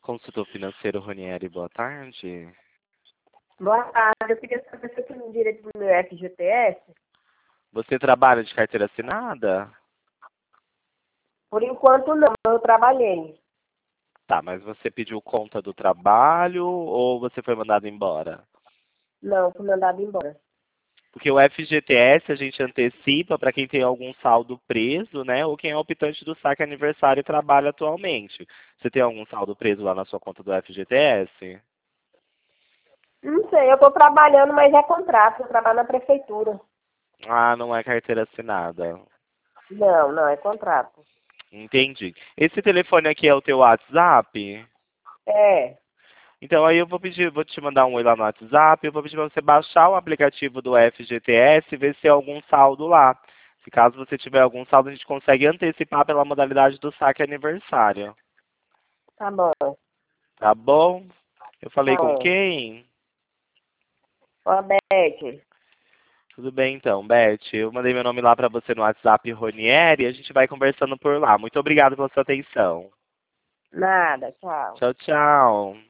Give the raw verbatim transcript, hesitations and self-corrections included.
Consultor financeiro, Ronieri, boa tarde. Boa tarde, eu queria saber se eu tenho direito do meu F G T S. Você trabalha de carteira assinada? Por enquanto não, eu trabalhei. Tá, mas você pediu conta do trabalho ou você foi mandado embora? Não, fui mandado embora. Porque o F G T S a gente antecipa para quem tem algum saldo preso, né? Ou quem é optante do saque aniversário e trabalha atualmente. Você tem algum saldo preso lá na sua conta do F G T S? Não sei, eu estou trabalhando, mas é contrato, eu trabalho na prefeitura. Ah, não é carteira assinada. Não, não, é contrato. Entendi. Esse telefone aqui é o teu WhatsApp? É, Então aí eu vou pedir, vou te mandar um oi lá no WhatsApp, eu vou pedir para você baixar o aplicativo do F G T S e ver se tem algum saldo lá. Se caso você tiver algum saldo, a gente consegue antecipar pela modalidade do saque aniversário. tá bom. Tá bom? Eu falei Tá com bom. quem? Ó, Beth, Tudo bem então, Beth. Eu mandei meu nome lá para você no WhatsApp, Ronieri, e a gente vai conversando por lá. Muito obrigado pela sua atenção. nada, tchau. Tchau, tchau.